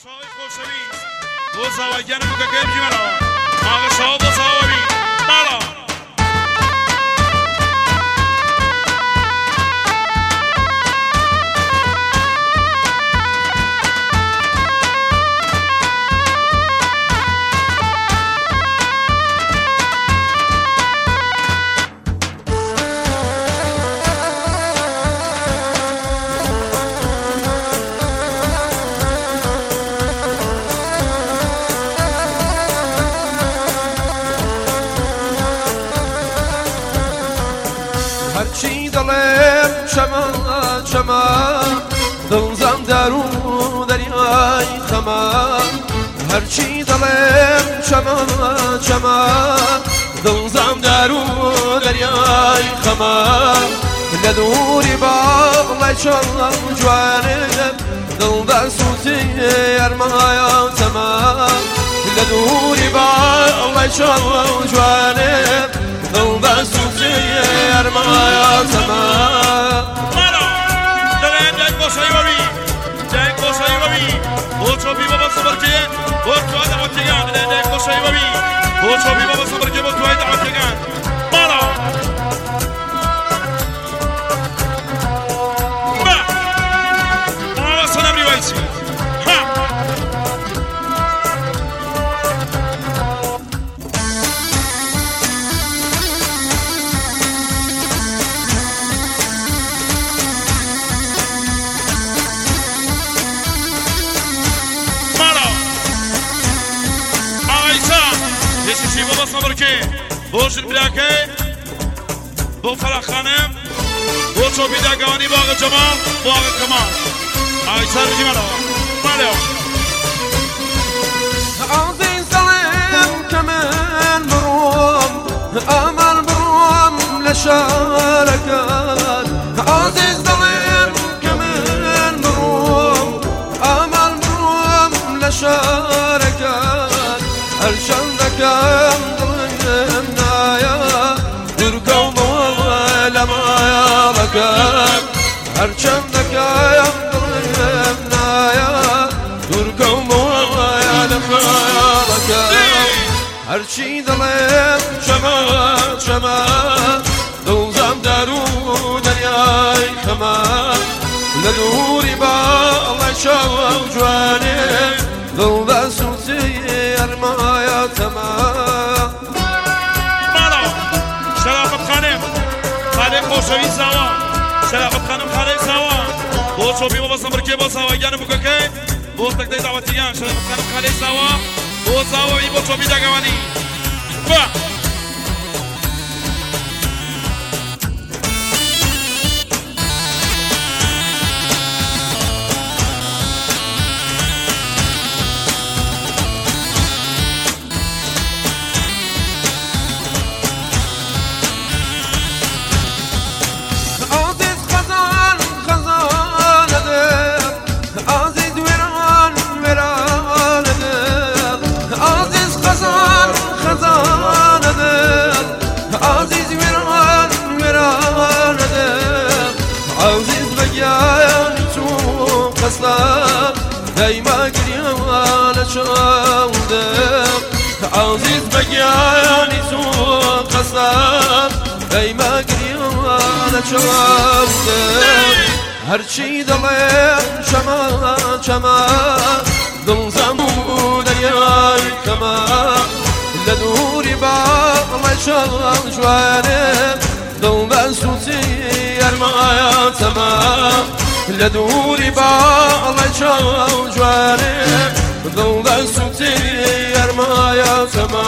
آقای خوشویست دو زواگن بگه گرمی مرا آقا شما دو زواگی مرا هرچی دلم شما دلزم درو دریای خما هرچی دلم شما دلزم درو دریای خما لدوری باغ چون جوانم دل در سوتی ارمایاتما لدوری باغ چون جوانم دل در سوتی ارمایاتما بوش البلاكي بو فرح خانم بو صوبي داقواني باغ جمال باغ كمال هاي سار جمالا ماليو عظيم سلام كمان بروم امل بروم لشاركات عظيم سلام كمان بروم امل بروم لشاركات الشندك هرچندك يا منايا تركم ويالك هرشي ظلم شما دوزم درو دنياي خما لدوري با الله شوا جواني دل دسوتي ارمايا تما مالا شرافت خانم خالق خوشوی سوا شرافت خانم خالق سوا بو صوبی بابا سمرکی با سوا یعنی بگه که بو تک دعوتیان شرافت خانم خالق سوا بو سوا ای بو صوبی دگوانی با دايما قريانا شاودم عزيز بقياني سوق قصاب دايما قريانا شاودم هرشي دلم شما دل زمو درياي كما لدوري باق الله شال جوانم دل بسوتي ارمايا تمام لدوري با الله شاو جواني دل دستي ارمايا سما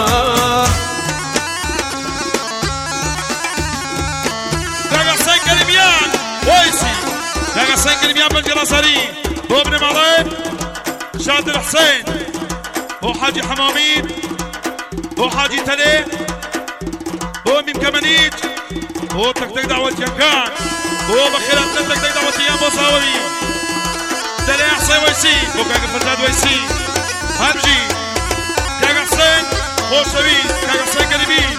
داغا سنكلميان ويسي داغا سنكلميان بالجراسري هو ابن مالك شاد الحسين هو حاجي حمامين هو حاجي تلي هو ميم كمانيج هو تكتك دعوة يكان هو بخيرات تكتك دعوة يان بوصاوري دلي حسين ويسي هو كاقا فرجاد ويسي همجي كاقا حسين هو شويس كاقا حسين كريمين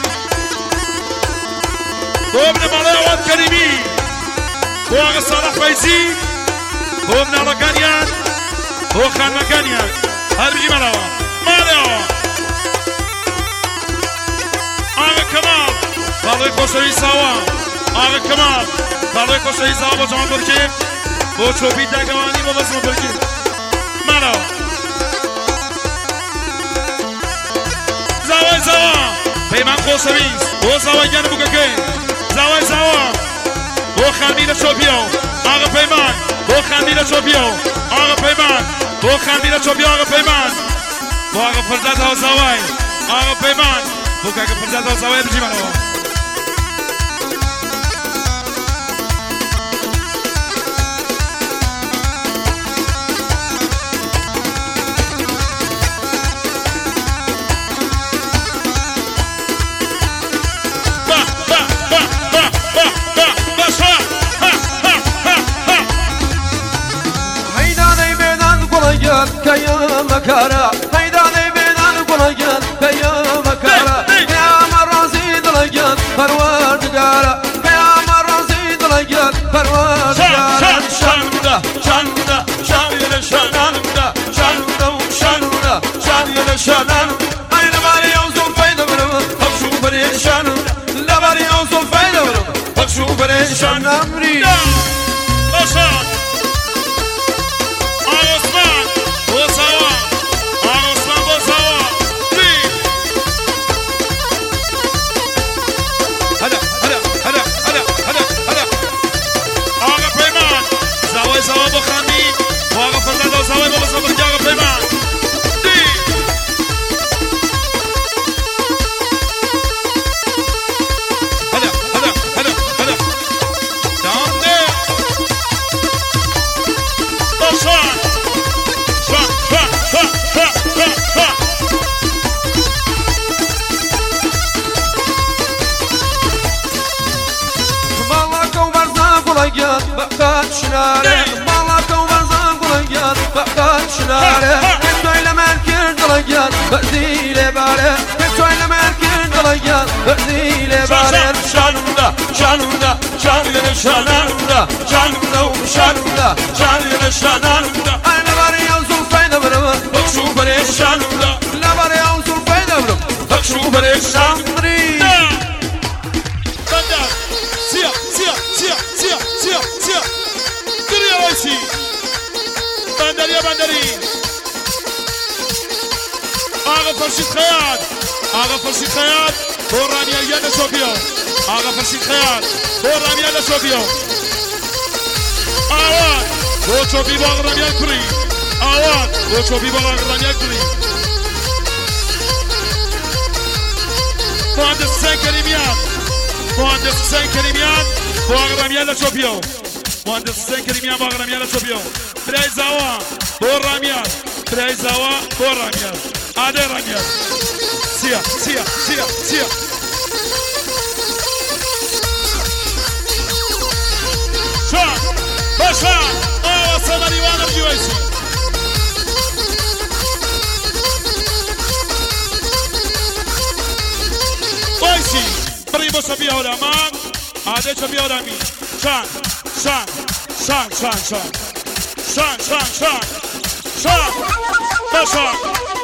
هو ابن ملاوات كريمين هو اغا صالح فايزي هو ابن عرقانيان بۆ خانەکانیان هەر بگی مەرەوە مارەوە ئاغا کەماڵ باڵێ خۆشەوی ساوە ئاغا کەماڵ باڵێ خۆشەوی ساوە بۆ جوان بڕکی بۆ چۆپی داگەوانی بۆ بەسمە بڕکی مارەوە زاوای زاوە پەیمان خۆشەویست بۆ زاوای گیان بووکەکەی زاوای زاوە بۆ خانمی لە چۆپیەوە ئاغا پەیمان بۆ خانمی لە چۆپیەوە ئاغا پەیمان بۆ خانمی لە چۆپیەوە ئاغا پەیمان بۆ ئاغا فەرزاد هاوزاوای ئاغا پەیمان بۆ کاکە فەرزاد هاوزاوای بژیمانەوە مكارا ميداني بينان قلقان يا مكارا يا مرازي دلقان فروار دقارا يا مرازي دلقان فروار دقارا شانودا شانودا شانودا شانودا شانودا شانودا شانودا شانودا أين باري يوزن فايدة منهم بخشو بريشان لا باري يوزن فايدة منهم بخشو بريشان أمري باشان عثمان وصوا عثمان وصوا هلا هلا هلا هلا هلا هلا آقا پیمان زاوای زاوا با خانمی و آقا فرزاد و زاوای با بسا برگی آقا پیمان هلا هلا هلا هلا دام ده باشان بقات شناره مالك ومرزان قلقان بقات شناره بتويل مركز قلقان بزيل باره بتويل مركز قلقان بزيل باره شانودا شانودا شانودا شانودا شانودا شانودا شانودا شانودا انا باري يوصل فايدة برما بخشو بريشانودا لا باري يوصل فايدة برما بخشو بريشان بندری آقا فرشید خیاط آقا فرشید خیاط بۆ ڕامیان لە چۆپیەوە ئاغا فرشید خەیاط بۆ ڕامیان لە چۆپیەوە ئاوات بۆ چۆپی بۆ ڕامیان کوڕی ئاوات بۆ چۆپی بۆ ڕامیان کوڕی مهندس حسین کەریمیان مهندس حسین کەریمیان بۆ ڕامیان لە چۆپیەوە مهندس حسین کەریمیان بۆ ڕامیان لە چۆپیەوە برای زاوا بۆ ڕامیان برای زاوا بۆ ڕامیان ئادەی ڕامیان سیا سیا سیا سیا شان باشان ئاوا سەمەریوانە بجیوەیسی وایسی بڕی بۆ چەپی هەورامان ئادەی چەپی هەورامی شان شان شان شان شان شان شان شان شان باشان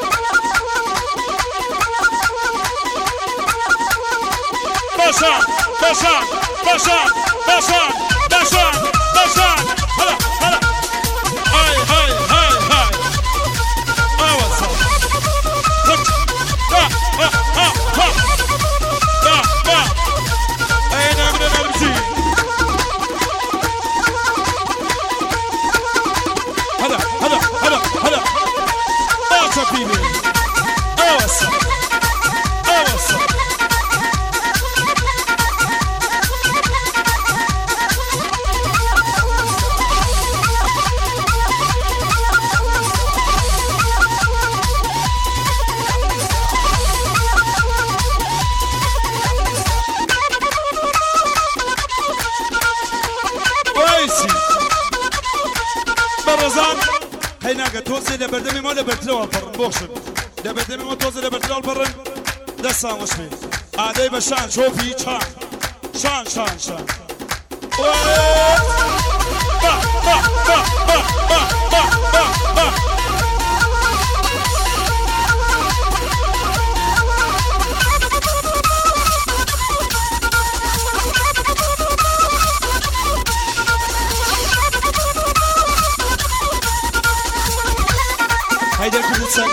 باشان باشان باشان باشان باشان باشان هلا هلا هاي هاي هاي هاي آوازا خد ها ها ها ها با با این امر نرمزی هلا هلا هلا هلا آتا بینی آوازا آوازا هيناك توزي لبردمي ما لبرتلو البرن بوخشن لبردمي ما توزي لبرتلو البرن دسا وشمي عادي بشان شوفي شان شان شان شان با با با با با با با با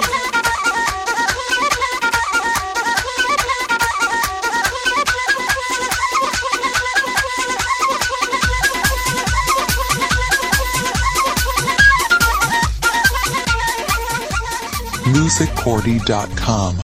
musiccordy.com